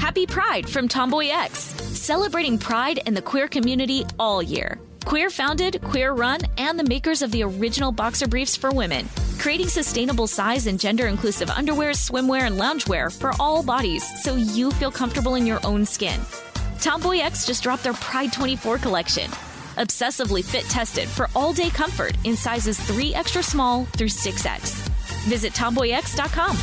Happy Pride from Tomboy X, celebrating pride and the queer community all year. Queer founded, queer run, and the makers of the original boxer briefs for women, creating sustainable size and gender inclusive underwear, swimwear, and loungewear for all bodies so you feel comfortable in your own skin. Tomboy X just dropped their Pride 24 collection. Obsessively fit tested for all day comfort in sizes 3 extra small through 6X. Visit tomboyx.com.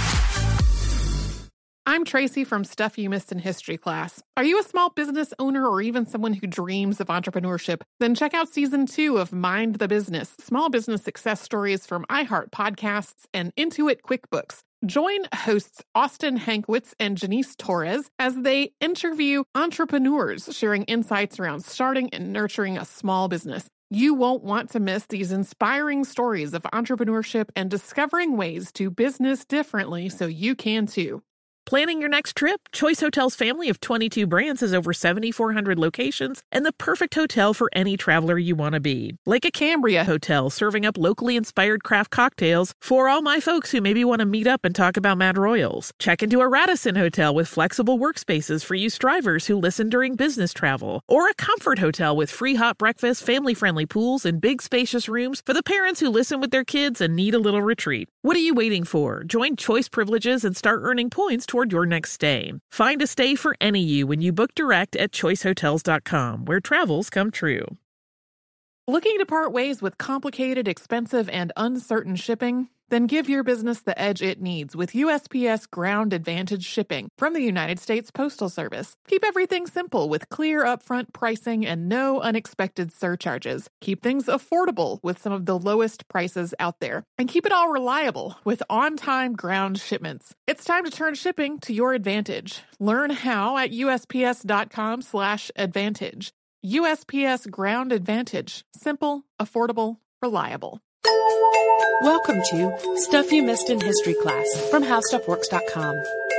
I'm Tracy from Stuff You Missed in History class. Are you a small business owner or even someone who dreams of entrepreneurship? Then check out Season 2 of Mind the Business, Small Business Success Stories from iHeart Podcasts and Intuit QuickBooks. Join hosts Austin Hankwitz and Janice Torres as they interview entrepreneurs sharing insights around starting and nurturing a small business. You won't want to miss these inspiring stories of entrepreneurship and discovering ways to business differently so you can too. Planning your next trip? Choice Hotels' family of 22 brands has over 7,400 locations and the perfect hotel for any traveler you want to be. Like a Cambria Hotel, serving up locally inspired craft cocktails for all my folks who maybe want to meet up and talk about Mad Royals. Check into a Radisson Hotel with flexible workspaces for you strivers who listen during business travel. Or a Comfort Hotel with free hot breakfast, family-friendly pools, and big spacious rooms for the parents who listen with their kids and need a little retreat. What are you waiting for? Join Choice Privileges and start earning points toward your next stay. Find a stay for any you when you book direct at choicehotels.com, where travels come true. Looking to part ways with complicated, expensive, and uncertain shipping? Then give your business the edge it needs with USPS Ground Advantage shipping from the United States Postal Service. Keep everything simple with clear upfront pricing and no unexpected surcharges. Keep things affordable with some of the lowest prices out there. And keep it all reliable with on-time ground shipments. It's time to turn shipping to your advantage. Learn how at USPS.com/advantage. USPS Ground Advantage. Simple, affordable, reliable. Welcome to Stuff You Missed in History class from HowStuffWorks.com.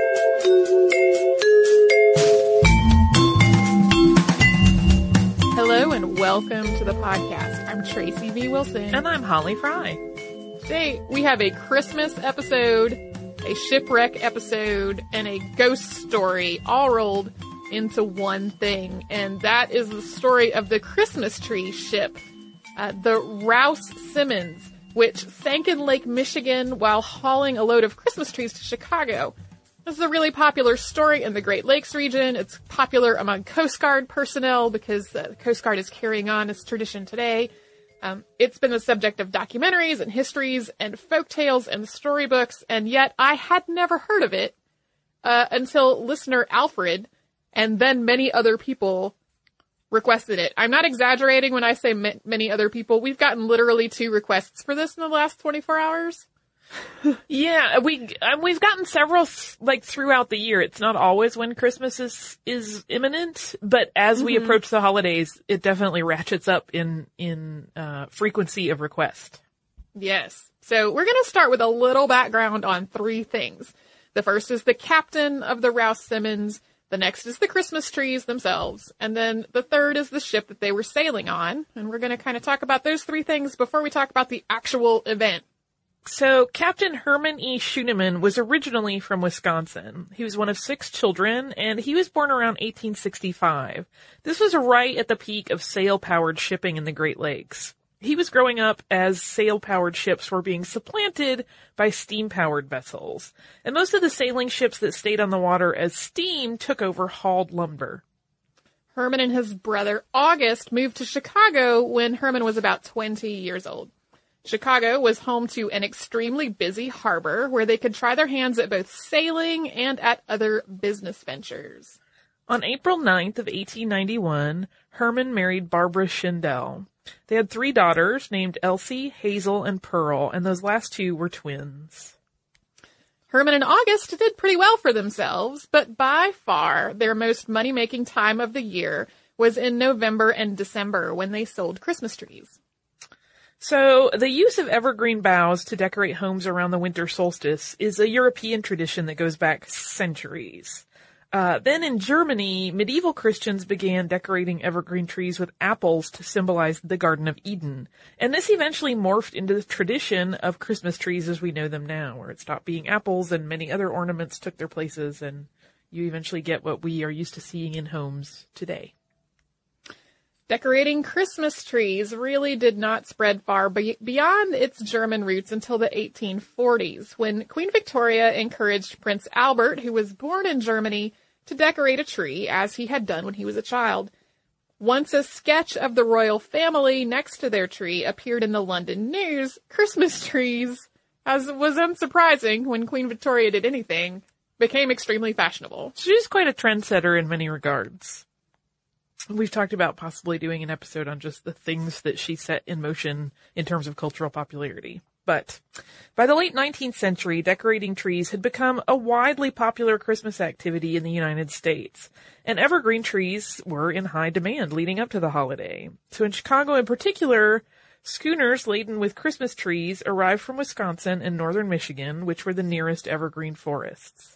Hello and welcome to the podcast. I'm Tracy V. Wilson. And I'm Holly Fry. Today we have a Christmas episode, a shipwreck episode, and a ghost story all rolled into one thing. And that is the story of the Christmas tree ship, the Rouse Simmons, which sank in Lake Michigan while hauling a load of Christmas trees to Chicago. This is a really popular story in the Great Lakes region. It's popular among Coast Guard personnel because the Coast Guard is carrying on its tradition today. It's been the subject of documentaries and histories and folktales and storybooks, and yet I had never heard of it until listener Alfred and then many other people requested it. I'm not exaggerating when I say many other people. We've gotten literally 2 requests for this in the last 24 hours. Yeah, we've gotten several throughout the year. It's not always when Christmas is imminent, but as we approach the holidays, it definitely ratchets up in frequency of request. Yes. So we're going to start with a little background on 3 things. The first is the captain of the Rouse Simmons. The next is the Christmas trees themselves. And then the third is the ship that they were sailing on. And we're going to kind of talk about those 3 things before we talk about the actual event. So Captain Herman E. Schuneman was originally from Wisconsin. He was one of 6 children, and he was born around 1865. This was right at the peak of sail-powered shipping in the Great Lakes. He was growing up as sail-powered ships were being supplanted by steam-powered vessels. And most of the sailing ships that stayed on the water as steam took over hauled lumber. Herman and his brother August moved to Chicago when Herman was about 20 years old. Chicago was home to an extremely busy harbor where they could try their hands at both sailing and at other business ventures. On April 9th of 1891, Herman married Barbara Schindel. They had 3 daughters named Elsie, Hazel, and Pearl, and those last 2 were twins. Herman and August did pretty well for themselves, but by far their most money-making time of the year was in November and December when they sold Christmas trees. So, the use of evergreen boughs to decorate homes around the winter solstice is a European tradition that goes back centuries. Then in Germany, medieval Christians began decorating evergreen trees with apples to symbolize the Garden of Eden. And this eventually morphed into the tradition of Christmas trees as we know them now, where it stopped being apples and many other ornaments took their places and you eventually get what we are used to seeing in homes today. Decorating Christmas trees really did not spread far beyond its German roots until the 1840s, when Queen Victoria encouraged Prince Albert, who was born in Germany, to decorate a tree, as he had done when he was a child. Once a sketch of the royal family next to their tree appeared in the London News, Christmas trees, as was unsurprising when Queen Victoria did anything, became extremely fashionable. She's quite a trendsetter in many regards. We've talked about possibly doing an episode on just the things that she set in motion in terms of cultural popularity. But by the late 19th century, decorating trees had become a widely popular Christmas activity in the United States, and evergreen trees were in high demand leading up to the holiday. So in Chicago in particular, schooners laden with Christmas trees arrived from Wisconsin and northern Michigan, which were the nearest evergreen forests.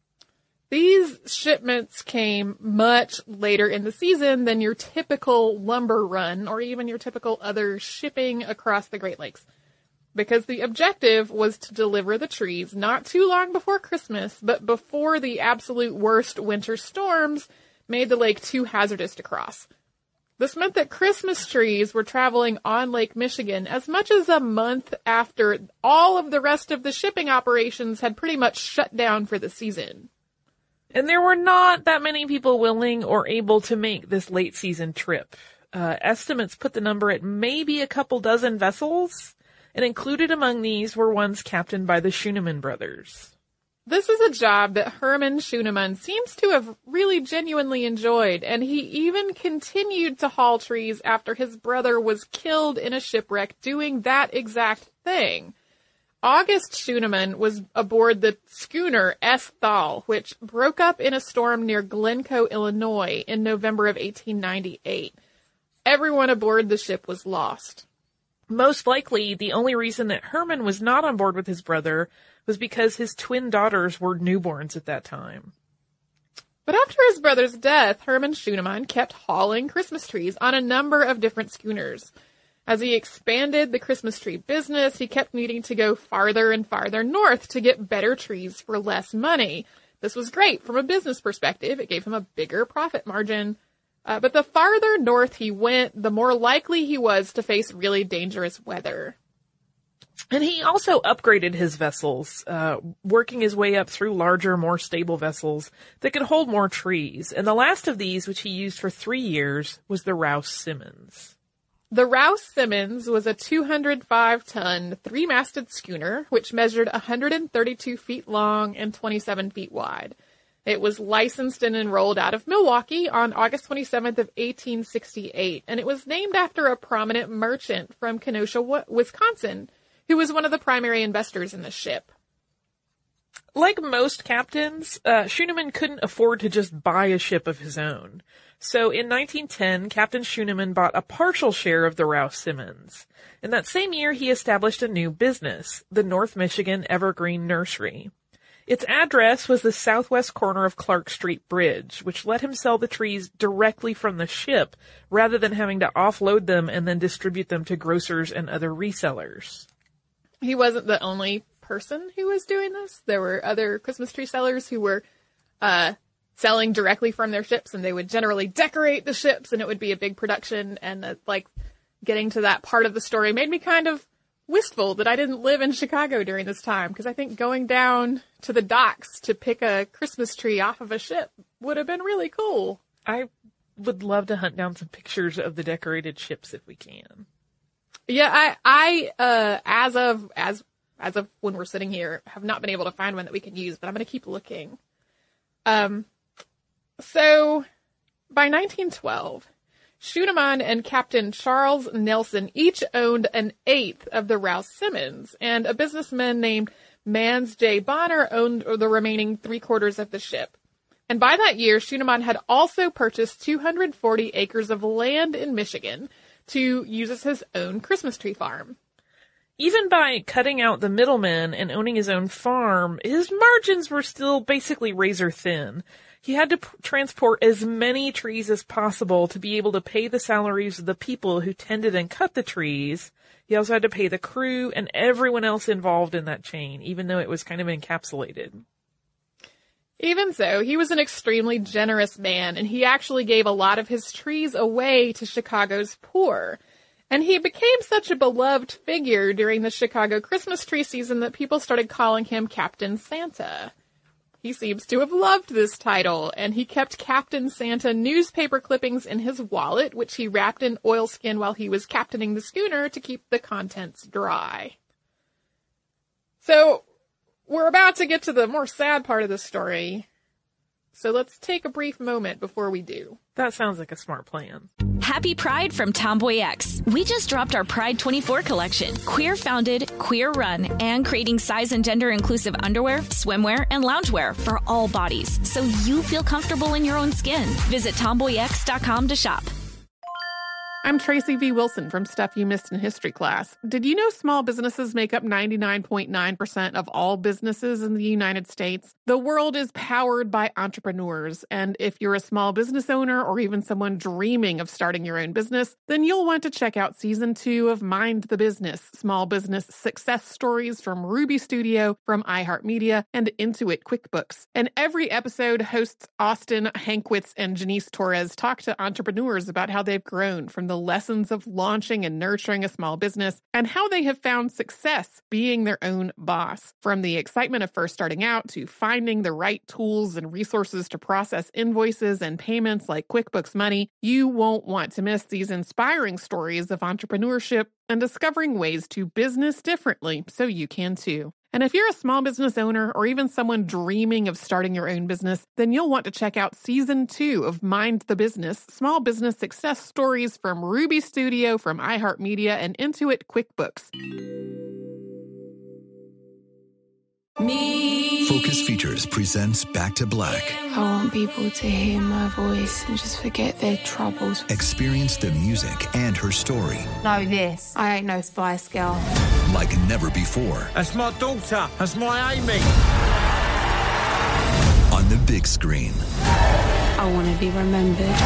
These shipments came much later in the season than your typical lumber run or even your typical other shipping across the Great Lakes, because the objective was to deliver the trees not too long before Christmas, but before the absolute worst winter storms made the lake too hazardous to cross. This meant that Christmas trees were traveling on Lake Michigan as much as a month after all of the rest of the shipping operations had pretty much shut down for the season. And there were not that many people willing or able to make this late season trip. Estimates put the number at maybe a couple dozen vessels, and included among these were ones captained by the Schooneman brothers. This is a job that Herman Schooneman seems to have really genuinely enjoyed, and he even continued to haul trees after his brother was killed in a shipwreck doing that exact thing. August Schooneman was aboard the schooner S. Thal, which broke up in a storm near Glencoe, Illinois in November of 1898. Everyone aboard the ship was lost. Most likely, the only reason that Herman was not on board with his brother was because his twin daughters were newborns at that time. But after his brother's death, Herman Schooneman kept hauling Christmas trees on a number of different schooners. As he expanded the Christmas tree business, he kept needing to go farther and farther north to get better trees for less money. This was great from a business perspective. It gave him a bigger profit margin. But the farther north he went, the more likely he was to face really dangerous weather. And he also upgraded his vessels, working his way up through larger, more stable vessels that could hold more trees. And the last of these, which he used for 3 years, was the Rouse Simmons. The Rouse Simmons was a 205-ton, three-masted schooner, which measured 132 feet long and 27 feet wide. It was licensed and enrolled out of Milwaukee on August 27th of 1868, and it was named after a prominent merchant from Kenosha, Wisconsin, who was one of the primary investors in the ship. Like most captains, Schooneman couldn't afford to just buy a ship of his own. So in 1910, Captain Schooneman bought a partial share of the Rouse Simmons. In that same year, he established a new business, the North Michigan Evergreen Nursery. Its address was the southwest corner of Clark Street Bridge, which let him sell the trees directly from the ship, rather than having to offload them and then distribute them to grocers and other resellers. He wasn't the only person who was doing this. There were other Christmas tree sellers who were selling directly from their ships, and they would generally decorate the ships, and it would be a big production. And getting to that part of the story made me kind of wistful that I didn't live in Chicago during this time, because I think going down to the docks to pick a Christmas tree off of a ship would have been really cool. I would love to hunt down some pictures of the decorated ships if we can. Yeah, I as of when we're sitting here, have not been able to find one that we can use, but I'm going to keep looking. So by 1912, Schooneman and Captain Charles Nelson each owned an eighth of the Rouse Simmons, and a businessman named Mans J. Bonner owned the remaining 3/4 of the ship. And by that year, Schooneman had also purchased 240 acres of land in Michigan to use as his own Christmas tree farm. Even by cutting out the middlemen and owning his own farm, his margins were still basically razor thin. He had to transport as many trees as possible to be able to pay the salaries of the people who tended and cut the trees. He also had to pay the crew and everyone else involved in that chain, even though it was kind of encapsulated. Even so, he was an extremely generous man, and he actually gave a lot of his trees away to Chicago's poor. And he became such a beloved figure during the Chicago Christmas tree season that people started calling him Captain Santa. He seems to have loved this title, and he kept Captain Santa newspaper clippings in his wallet, which he wrapped in oilskin while he was captaining the schooner to keep the contents dry. So, we're about to get to the more sad part of the story, so let's take a brief moment before we do. That sounds like a smart plan. Happy Pride from Tomboy X. We just dropped our Pride 24 collection. Queer founded, queer run, and creating size and gender inclusive underwear, swimwear, and loungewear for all bodies, so you feel comfortable in your own skin. Visit tomboyx.com to shop. I'm Tracy V. Wilson from Stuff You Missed in History Class. Did you know small businesses make up 99.9% of all businesses in the United States? The world is powered by entrepreneurs, and if you're a small business owner or even someone dreaming of starting your own business, then you'll want to check out Season 2 of Mind the Business, small business success stories from Ruby Studio, from iHeartMedia, and Intuit QuickBooks. And every episode, hosts Austin Hankwitz and Janice Torres talk to entrepreneurs about how they've grown from the lessons of launching and nurturing a small business and how they have found success being their own boss. From the excitement of first starting out to finding the right tools and resources to process invoices and payments like QuickBooks Money, you won't want to miss these inspiring stories of entrepreneurship and discovering ways to business differently so you can too. And if you're a small business owner or even someone dreaming of starting your own business, then you'll want to check out Season 2 of Mind the Business, small business success stories from Ruby Studio, from iHeartMedia, and Intuit QuickBooks. Focus Features presents Back to Black. I want people to hear my voice and just forget their troubles. Experience the music and her story. Know this. I ain't no Spice Girl. Like never before. That's my daughter. That's my Amy. On the big screen. I want to be remembered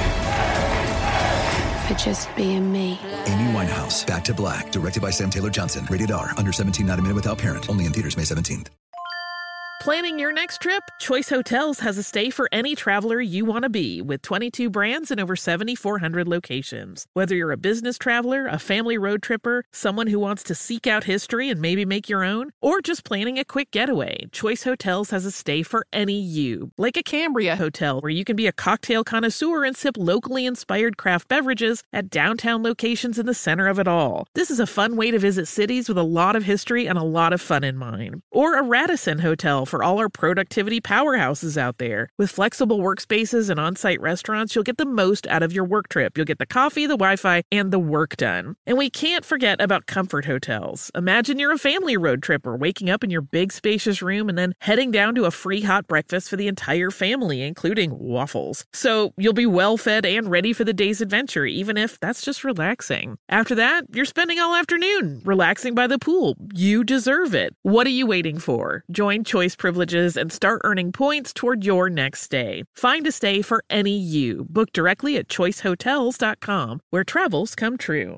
for just being me. Amy Winehouse, Back to Black, directed by Sam Taylor Johnson. Rated R, under 17, not a minute without parent. Only in theaters May 17th. Planning your next trip? Choice Hotels has a stay for any traveler you want to be, with 22 brands and over 7,400 locations. Whether you're a business traveler, a family road tripper, someone who wants to seek out history and maybe make your own, or just planning a quick getaway, Choice Hotels has a stay for any you. Like a Cambria Hotel, where you can be a cocktail connoisseur and sip locally inspired craft beverages at downtown locations in the center of it all. This is a fun way to visit cities with a lot of history and a lot of fun in mind. Or a Radisson Hotel for all our productivity powerhouses out there. With flexible workspaces and on-site restaurants, you'll get the most out of your work trip. You'll get the coffee, the Wi-Fi, and the work done. And we can't forget about Comfort Hotels. Imagine you're a family road tripper, waking up in your big spacious room and then heading down to a free hot breakfast for the entire family, including waffles. So you'll be well fed and ready for the day's adventure, even if that's just relaxing. After that, you're spending all afternoon relaxing by the pool. You deserve it. What are you waiting for? Join Choice Privileges and start earning points toward your next stay. Find a stay for any you. Book directly at choicehotels.com, where travels come true.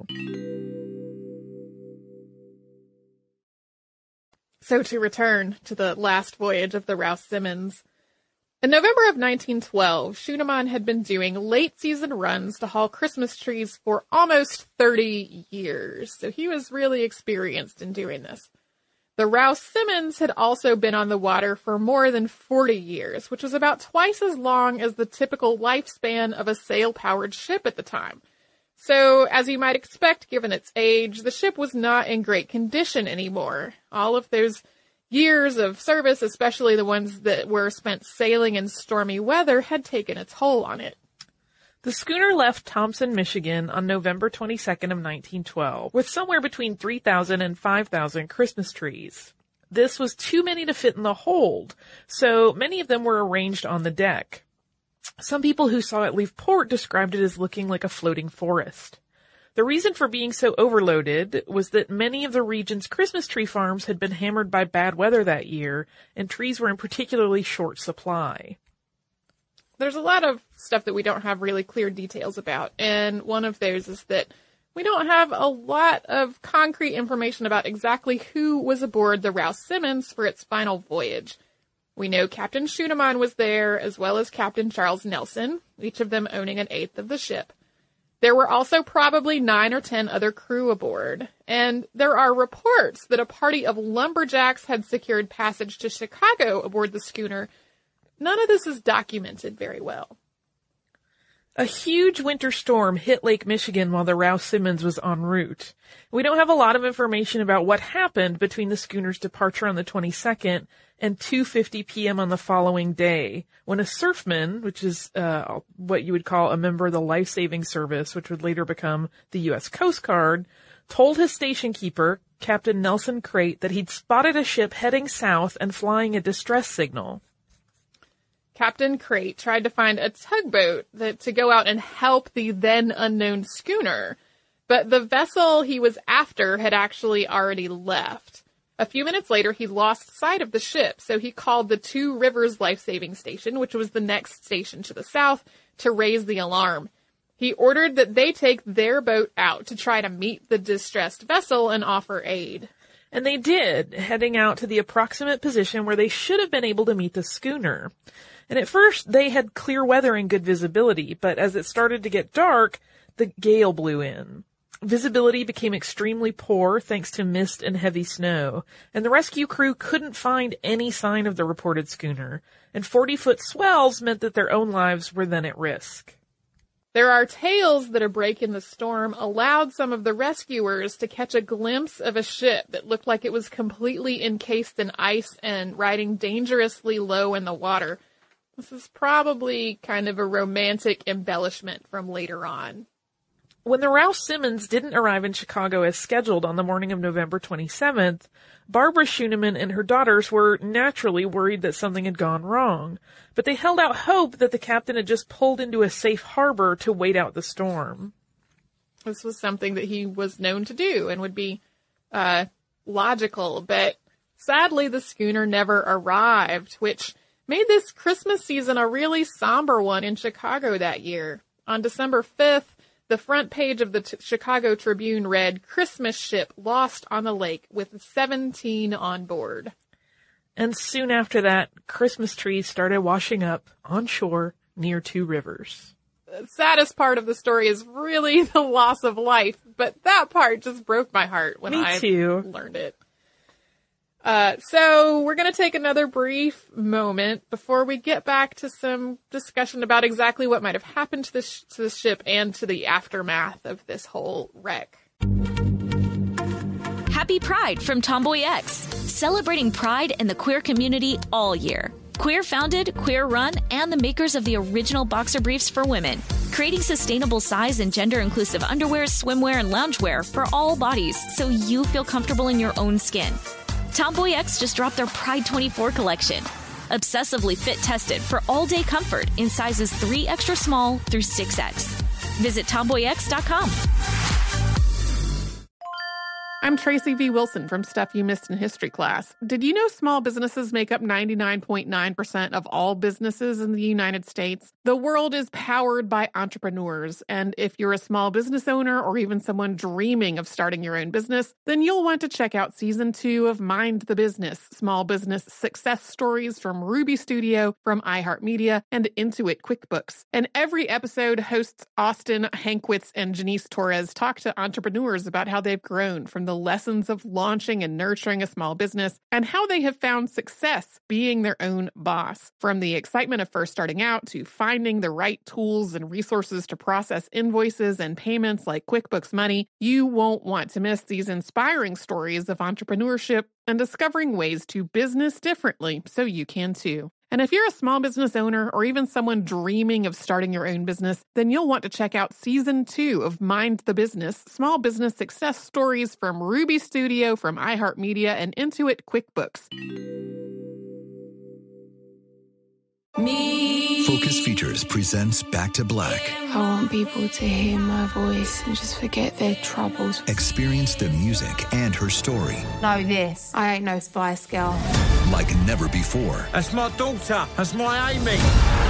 So to return to the last voyage of the Rouse Simmons, in November of 1912, Schoenemann had been doing late-season runs to haul Christmas trees for almost 30 years, so he was really experienced in doing this. The Rouse Simmons had also been on the water for more than 40 years, which was about twice as long as the typical lifespan of a sail-powered ship at the time. So, as you might expect, given its age, the ship was not in great condition anymore. All of those years of service, especially the ones that were spent sailing in stormy weather, had taken a toll on it. The schooner left Thompson, Michigan on November 22nd of 1912 with somewhere between 3,000 and 5,000 Christmas trees. This was too many to fit in the hold, so many of them were arranged on the deck. Some people who saw it leave port described it as looking like a floating forest. The reason for being so overloaded was that many of the region's Christmas tree farms had been hammered by bad weather that year, and trees were in particularly short supply. There's a lot of stuff that we don't have really clear details about, and one of those is that we don't have a lot of concrete information about exactly who was aboard the Rouse Simmons for its final voyage. We know Captain Schunemann was there, as well as Captain Charles Nelson, each of them owning an eighth of the ship. There were also probably 9 or 10 other crew aboard, and there are reports that a party of lumberjacks had secured passage to Chicago aboard the schooner. None of this is documented very well. A huge winter storm hit Lake Michigan while the Rouse Simmons was en route. We don't have a lot of information about what happened between the schooner's departure on the 22nd and 2:50 p.m. on the following day, when a surfman, which is what you would call a member of the life-saving service, which would later become the U.S. Coast Guard, told his station keeper, Captain Nelson Crate, that he'd spotted a ship heading south and flying a distress signal. Captain Crate tried to find a tugboat to go out and help the then unknown schooner, but the vessel he was after had actually already left. A few minutes later, he lost sight of the ship, so he called the Two Rivers Life-Saving Station, which was the next station to the south, to raise the alarm. He ordered that they take their boat out to try to meet the distressed vessel and offer aid. And they did, heading out to the approximate position where they should have been able to meet the schooner. And at first, they had clear weather and good visibility, but as it started to get dark, the gale blew in. Visibility became extremely poor thanks to mist and heavy snow, and the rescue crew couldn't find any sign of the reported schooner, and 40-foot swells meant that their own lives were then at risk. There are tales that a break in the storm allowed some of the rescuers to catch a glimpse of a ship that looked like it was completely encased in ice and riding dangerously low in the water. This is probably kind of a romantic embellishment from later on. When the Rouse Simmons didn't arrive in Chicago as scheduled on the morning of November 27th, Barbara Schunemann and her daughters were naturally worried that something had gone wrong, but they held out hope that the captain had just pulled into a safe harbor to wait out the storm. This was something that he was known to do and would be logical, but sadly the schooner never arrived, which made this Christmas season a really somber one in Chicago that year. On December 5th, the front page of the Chicago Tribune read, "Christmas ship lost on the lake with 17 on board." And soon after that, Christmas trees started washing up on shore near Two Rivers. The saddest part of the story is really the loss of life, but that part just broke my heart when I learned it. So we're going to take another brief moment before we get back to some discussion about exactly what might have happened to the ship and to the aftermath of this whole wreck. Happy Pride from Tomboy X, celebrating pride in the queer community all year. Queer founded, queer run, and the makers of the original boxer briefs for women, creating sustainable size and gender inclusive underwear, swimwear, and loungewear for all bodies so you feel comfortable in your own skin. Tomboy X just dropped their Pride 24 collection. Obsessively fit tested for all-day comfort in sizes 3 extra small through 6X. Visit tomboyx.com. I'm Tracy V. Wilson from Stuff You Missed in History Class. Did you know small businesses make up 99.9% of all businesses in the United States? The world is powered by entrepreneurs, and if you're a small business owner or even someone dreaming of starting your own business, then you'll want to check out Season 2 of Mind the Business, Small Business Success Stories from Ruby Studio, from iHeartMedia, and Intuit QuickBooks. And every episode, hosts Austin Hankwitz and Janice Torres talk to entrepreneurs about how they've grown from the lessons of launching and nurturing a small business and how they have found success being their own boss. From the excitement of first starting out to finding the right tools and resources to process invoices and payments like QuickBooks Money, you won't want to miss these inspiring stories of entrepreneurship and discovering ways to business differently so you can too. And if you're a small business owner or even someone dreaming of starting your own business, then you'll want to check out Season 2 of Mind the Business, Small Business Success Stories from Ruby Studio, from iHeartMedia, and Intuit QuickBooks. Focus Features presents Back to Black. I want people to hear my voice and just forget their troubles. Experience the music and her story. Know this. I ain't no Spice Girl. Like never before. That's my daughter. That's my Amy.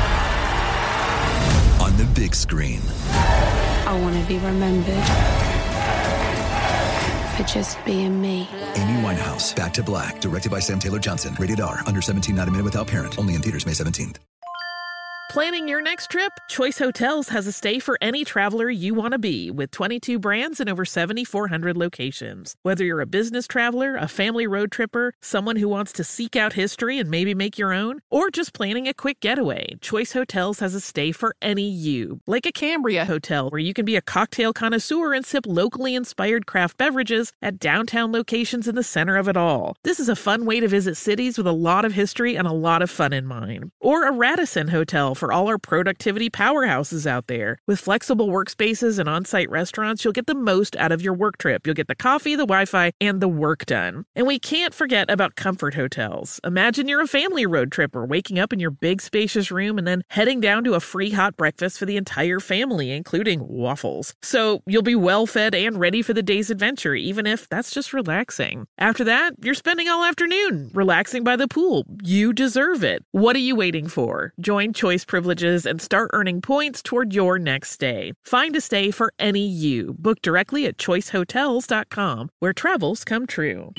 On the big screen. I want to be remembered for just being me. Amy Winehouse, Back to Black, directed by Sam Taylor Johnson. Rated R, under 17, not a minute without parent. Only in theaters May 17th. Planning your next trip? Choice Hotels has a stay for any traveler you want to be, with 22 brands and over 7,400 locations. Whether you're a business traveler, a family road tripper, someone who wants to seek out history and maybe make your own, or just planning a quick getaway, Choice Hotels has a stay for any you. Like a Cambria Hotel, where you can be a cocktail connoisseur and sip locally inspired craft beverages at downtown locations in the center of it all. This is a fun way to visit cities with a lot of history and a lot of fun in mind. Or a Radisson Hotel for all our productivity powerhouses out there. With flexible workspaces and on-site restaurants, you'll get the most out of your work trip. You'll get the coffee, the Wi-Fi, and the work done. And we can't forget about Comfort Hotels. Imagine you're a family road tripper, waking up in your big spacious room and then heading down to a free hot breakfast for the entire family, including waffles. So you'll be well fed and ready for the day's adventure, even if that's just relaxing. After that, you're spending all afternoon relaxing by the pool. You deserve it. What are you waiting for? Join Choice Privileges and start earning points toward your next stay. Find a stay for any you. Book directly at choicehotels.com, where travels come true.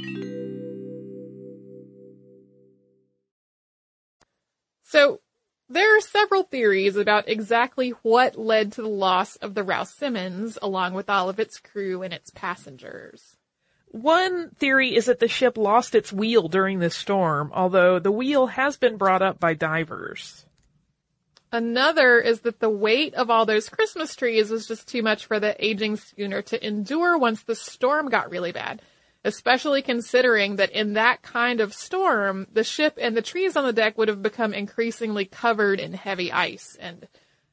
So, there are several theories about exactly what led to the loss of the Rouse Simmons, along with all of its crew and its passengers. One theory is that the ship lost its wheel during the storm, although the wheel has been brought up by divers. Another is that the weight of all those Christmas trees was just too much for the aging schooner to endure once the storm got really bad, especially considering that in that kind of storm, the ship and the trees on the deck would have become increasingly covered in heavy ice. And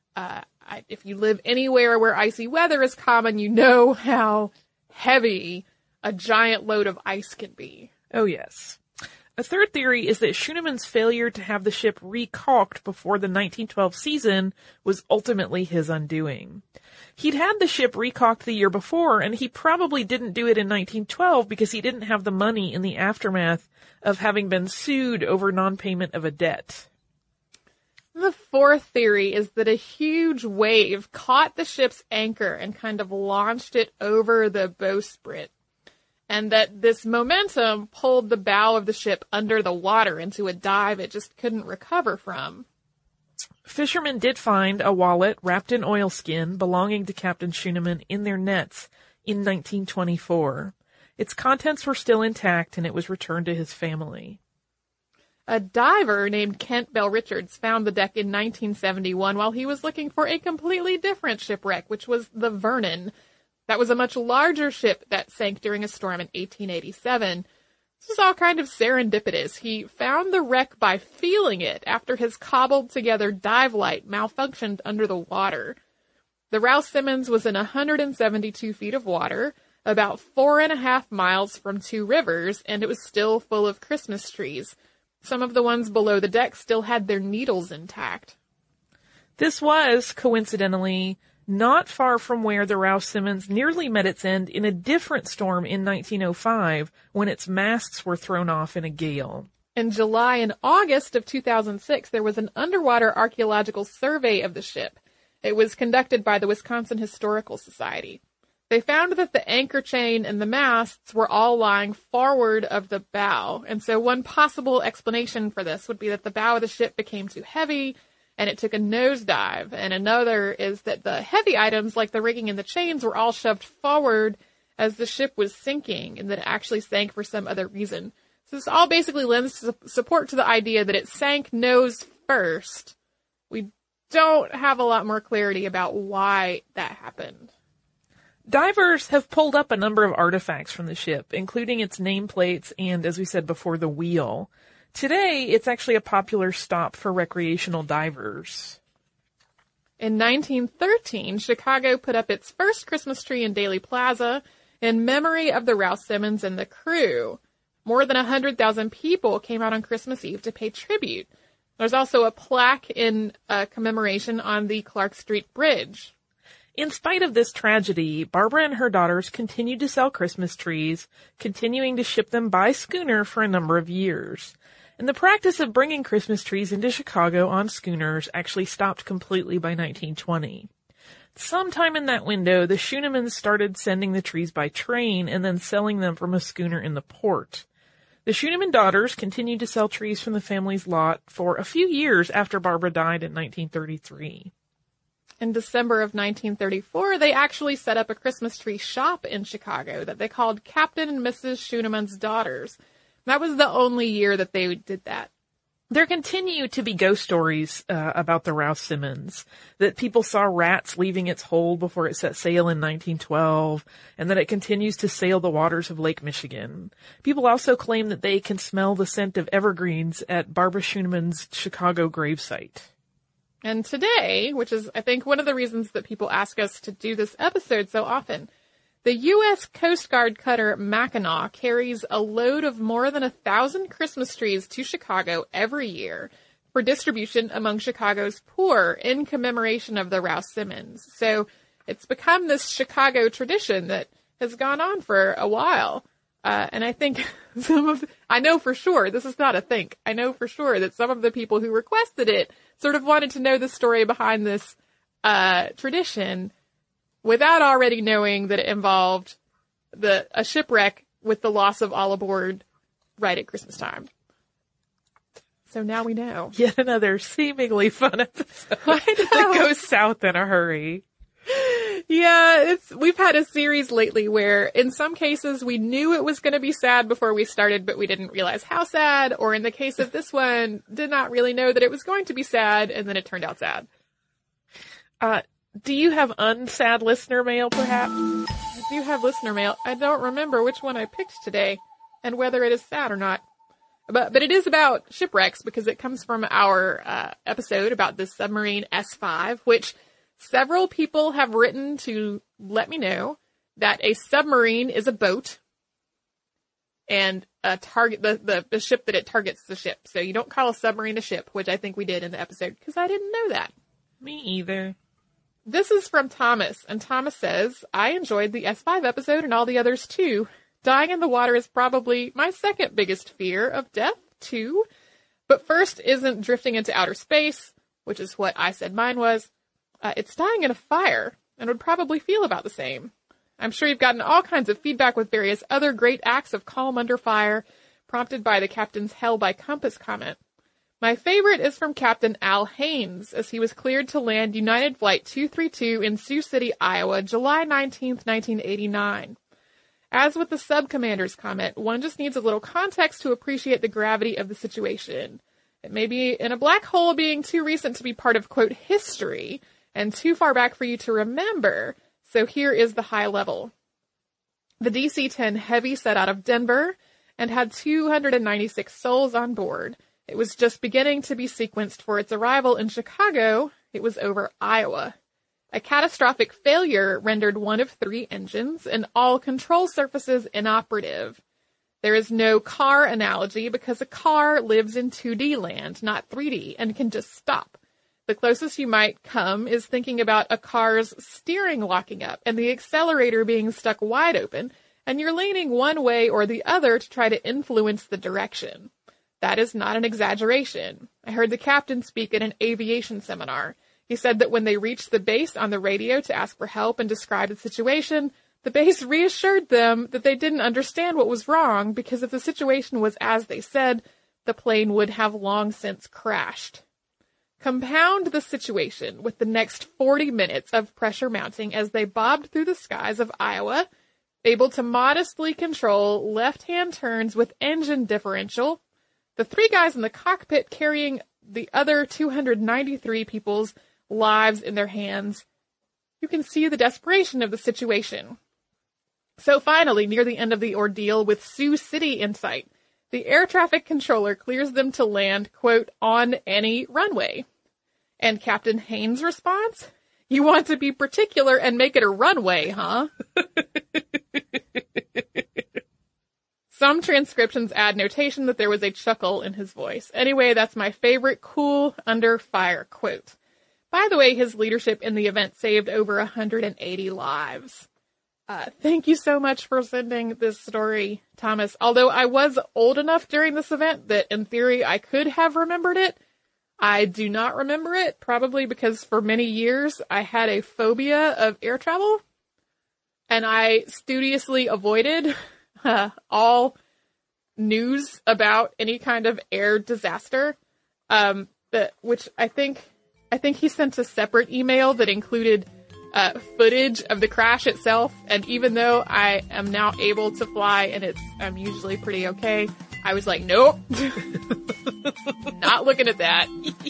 if you live anywhere where icy weather is common, you know how heavy a giant load of ice can be. Oh, yes. A third theory is that Schooneman's failure to have the ship recalked before the 1912 season was ultimately his undoing. He'd had the ship recalked the year before, and he probably didn't do it in 1912 because he didn't have the money in the aftermath of having been sued over non-payment of a debt. The fourth theory is that a huge wave caught the ship's anchor and kind of launched it over the bowsprit, and that this momentum pulled the bow of the ship under the water into a dive it just couldn't recover from. Fishermen did find a wallet wrapped in oilskin belonging to Captain Schooneman in their nets in 1924. Its contents were still intact, and it was returned to his family. A diver named Kent Bell Richards found the deck in 1971 while he was looking for a completely different shipwreck, which was the Vernon. That was a much larger ship that sank during a storm in 1887. This was all kind of serendipitous. He found the wreck by feeling it after his cobbled-together dive light malfunctioned under the water. The Rouse Simmons was in 172 feet of water, about 4.5 miles from two rivers, and it was still full of Christmas trees. Some of the ones below the deck still had their needles intact. This was, coincidentally, not far from where the Rouse Simmons nearly met its end in a different storm in 1905 when its masts were thrown off in a gale. In July and August of 2006, there was an underwater archaeological survey of the ship. It was conducted by the Wisconsin Historical Society. They found that the anchor chain and the masts were all lying forward of the bow, and so one possible explanation for this would be that the bow of the ship became too heavy and it took a nosedive, and another is that the heavy items, like the rigging and the chains, were all shoved forward as the ship was sinking, and that it actually sank for some other reason. So this all basically lends support to the idea that it sank nose first. We don't have a lot more clarity about why that happened. Divers have pulled up a number of artifacts from the ship, including its nameplates and, as we said before, the wheel. Today, it's actually a popular stop for recreational divers. In 1913, Chicago put up its first Christmas tree in Daley Plaza in memory of the Rouse Simmons and the crew. More than 100,000 people came out on Christmas Eve to pay tribute. There's also a plaque in commemoration on the Clark Street Bridge. In spite of this tragedy, Barbara and her daughters continued to sell Christmas trees, continuing to ship them by schooner for a number of years. And the practice of bringing Christmas trees into Chicago on schooners actually stopped completely by 1920. Sometime in that window, the Schoonemans started sending the trees by train and then selling them from a schooner in the port. The Schooneman daughters continued to sell trees from the family's lot for a few years after Barbara died in 1933. In December of 1934, they actually set up a Christmas tree shop in Chicago that they called Captain and Mrs. Schooneman's Daughters. That was the only year that they did that. There continue to be ghost stories about the Rouse Simmons, that people saw rats leaving its hold before it set sail in 1912, and that it continues to sail the waters of Lake Michigan. People also claim that they can smell the scent of evergreens at Barbara Schooneman's Chicago gravesite. And today, which is, I think, one of the reasons that people ask us to do this episode so often, the U.S. Coast Guard cutter Mackinac carries a load of more than 1,000 Christmas trees to Chicago every year for distribution among Chicago's poor in commemoration of the Rouse Simmons. So it's become this Chicago tradition that has gone on for a while. And I think I know for sure, this is not a think, I know for sure that some of the people who requested it sort of wanted to know the story behind this tradition without already knowing that it involved a shipwreck with the loss of all aboard right at Christmas time. So now we know. Yet another seemingly fun episode that goes south in a hurry. Yeah, we've had a series lately where in some cases we knew it was going to be sad before we started, but we didn't realize how sad, or in the case of this one, did not really know that it was going to be sad, and then it turned out sad. Do you have unsad listener mail, perhaps? I do have listener mail. I don't remember which one I picked today and whether it is sad or not. But it is about shipwrecks because it comes from our episode about the submarine S5, which several people have written to let me know that a submarine is a boat and a target, the ship that it targets the ship. So you don't call a submarine a ship, which I think we did in the episode because I didn't know that. Me either. This is from Thomas, and Thomas says, I enjoyed the S5 episode and all the others too. Dying in the water is probably my second biggest fear of death, too. But first isn't drifting into outer space, which is what I said mine was. It's dying in a fire, and would probably feel about the same. I'm sure you've gotten all kinds of feedback with various other great acts of calm under fire, prompted by the captain's hell by compass comment. My favorite is from Captain Al Haynes, as he was cleared to land United Flight 232 in Sioux City, Iowa, July 19th, 1989. As with the sub-commander's comment, one just needs a little context to appreciate the gravity of the situation. It may be in a black hole being too recent to be part of, quote, history, and too far back for you to remember, so here is the high level. The DC-10 Heavy set out of Denver and had 296 souls on board. It was just beginning to be sequenced for its arrival in Chicago. It was over Iowa. A catastrophic failure rendered one of 3 engines and all control surfaces inoperative. There is no car analogy because a car lives in 2D land, not 3D, and can just stop. The closest you might come is thinking about a car's steering locking up and the accelerator being stuck wide open, and you're leaning one way or the other to try to influence the direction. That is not an exaggeration. I heard the captain speak at an aviation seminar. He said that when they reached the base on the radio to ask for help and describe the situation, the base reassured them that they didn't understand what was wrong because if the situation was as they said, the plane would have long since crashed. Compound the situation with the next 40 minutes of pressure mounting as they bobbed through the skies of Iowa, able to modestly control left-hand turns with engine differential, the 3 guys in the cockpit carrying the other 293 people's lives in their hands. You can see the desperation of the situation. So finally, near the end of the ordeal with Sioux City in sight, the air traffic controller clears them to land, quote, on any runway. And Captain Haynes' response? You want to be particular and make it a runway, huh? Some transcriptions add notation that there was a chuckle in his voice. Anyway, that's my favorite cool under fire quote. By the way, his leadership in the event saved over 180 lives. Thank you so much for sending this story, Thomas. Although I was old enough during this event that in theory I could have remembered it, I do not remember it, probably because for many years I had a phobia of air travel, and I studiously avoided all news about any kind of air disaster, which I think he sent a separate email that included footage of the crash itself, and even though I am now able to fly and I'm usually pretty okay, I was like, nope, not looking at that.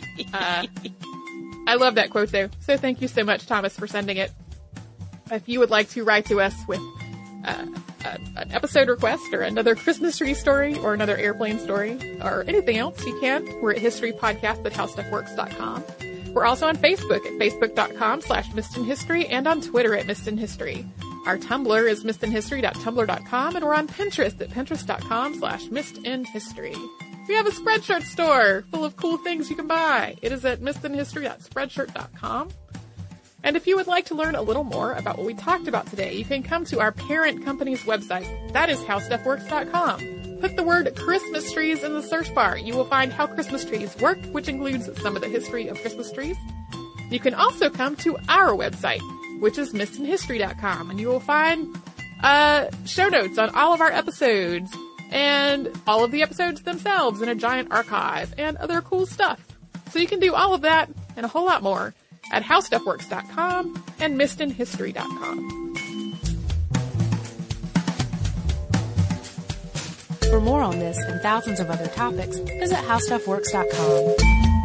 I love that quote though, so thank you so much, Thomas, for sending it. If you would like to write to us with an episode request or another Christmas tree story or another airplane story or anything else, you can. We're at historypodcast@howstuffworks.com. We're also on Facebook at facebook.com/missedinhistory and on Twitter at missedinhistory. Our Tumblr is missedinhistory.tumblr.com, and we're on Pinterest at pinterest.com/missedinhistory. We have a Spreadshirt store full of cool things you can buy. It is at missedinhistory.spreadshirt.com. And if you would like to learn a little more about what we talked about today, you can come to our parent company's website. That is howstuffworks.com. Put the word Christmas trees in the search bar. You will find how Christmas trees work, which includes some of the history of Christmas trees. You can also come to our website, which is missedinhistory.com, and you will find show notes on all of our episodes and all of the episodes themselves in a giant archive and other cool stuff. So you can do all of that and a whole lot more at howstuffworks.com and missedinhistory.com. For more on this and thousands of other topics, visit howstuffworks.com.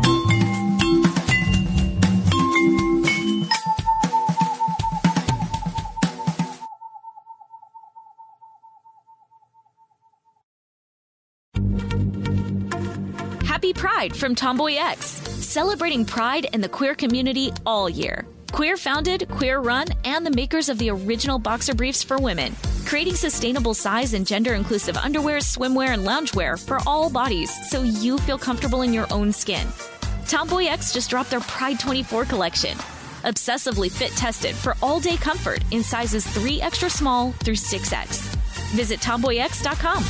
Happy Pride from Tomboy X, celebrating pride in the queer community all year. Queer founded, queer run, and the makers of the original boxer briefs for women, creating sustainable size and gender inclusive underwear, swimwear, and loungewear for all bodies so you feel comfortable in your own skin. Tomboy X just dropped their Pride 24 collection, obsessively fit tested for all day comfort in sizes 3 extra small through 6X. Visit tomboyx.com.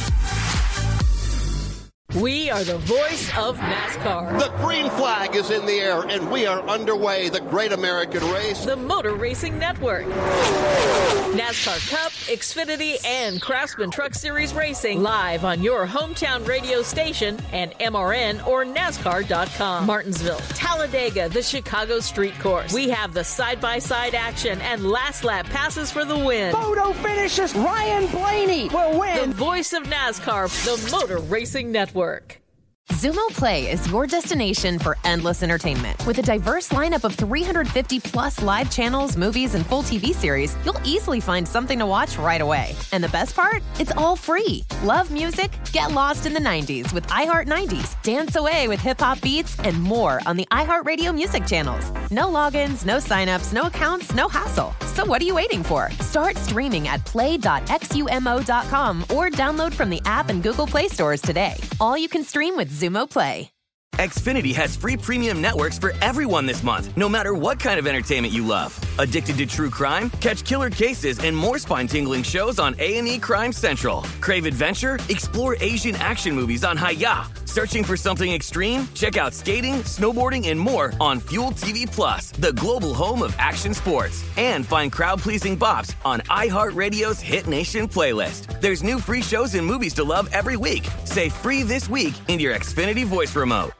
We are the voice of NASCAR. The green flag is in the air, and we are underway. The Great American Race. The Motor Racing Network. NASCAR Cup, Xfinity, and Craftsman Truck Series Racing live on your hometown radio station and MRN or NASCAR.com. Martinsville, Talladega, the Chicago Street Course. We have the side-by-side action and last lap passes for the win. Photo finishes. Ryan Blaney will win. The voice of NASCAR, the Motor Racing Network. Xumo Play is your destination for endless entertainment. With a diverse lineup of 350 plus live channels, movies, and full TV series, you'll easily find something to watch right away. And the best part? It's all free. Love music? Get lost in the 90s with iHeart 90s, dance away with hip-hop beats, and more on the iHeartRadio music channels. No logins, no signups, no accounts, no hassle. So what are you waiting for? Start streaming at play.xumo.com or download from the app and Google Play stores today. All you can stream with Xumo Play. Xfinity has free premium networks for everyone this month, no matter what kind of entertainment you love. Addicted to true crime? Catch killer cases and more spine-tingling shows on A&E Crime Central. Crave adventure? Explore Asian action movies on Hi-Ya. Searching for something extreme? Check out skating, snowboarding, and more on Fuel TV Plus, the global home of action sports. And find crowd-pleasing bops on iHeartRadio's Hit Nation playlist. There's new free shows and movies to love every week. Say free this week in your Xfinity voice remote.